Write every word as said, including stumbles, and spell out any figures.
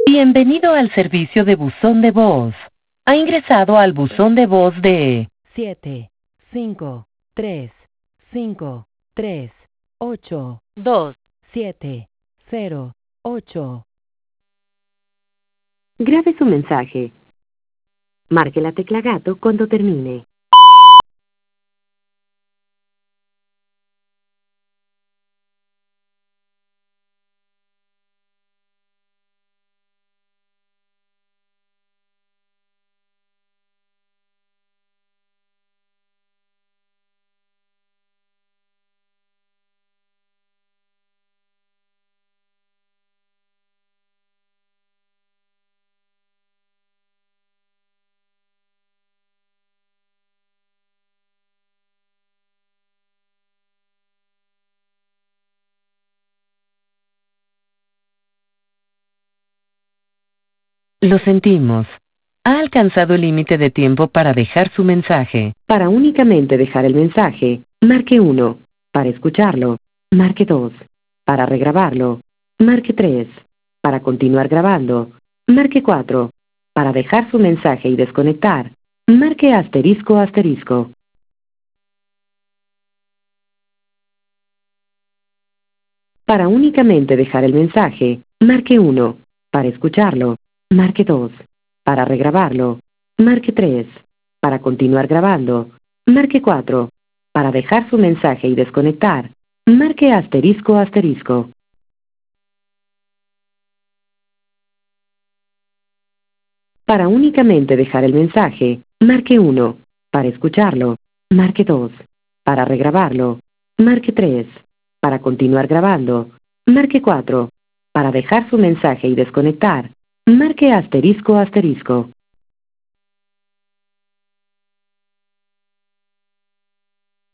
Bienvenido al servicio de buzón de voz. Ha ingresado al buzón de voz de siete cinco tres cinco tres ocho dos siete cero ocho. Grabe su mensaje. Marque la tecla gato cuando termine. Lo sentimos. Ha alcanzado el límite de tiempo para dejar su mensaje. Para únicamente dejar el mensaje, marque uno. Para escucharlo, marque dos. Para regrabarlo, marque tres. Para continuar grabando, marque cuatro. Para dejar su mensaje y desconectar, marque asterisco asterisco. Para únicamente dejar el mensaje, marque uno. Para escucharlo, marque dos. Para regrabarlo, marque tres. Para continuar grabando, marque cuatro. Para dejar su mensaje y desconectar, marque asterisco asterisco. Para únicamente dejar el mensaje, marque uno. Para escucharlo, marque dos. Para regrabarlo, marque tres. Para continuar grabando, marque cuatro. Para dejar su mensaje y desconectar, marque asterisco asterisco.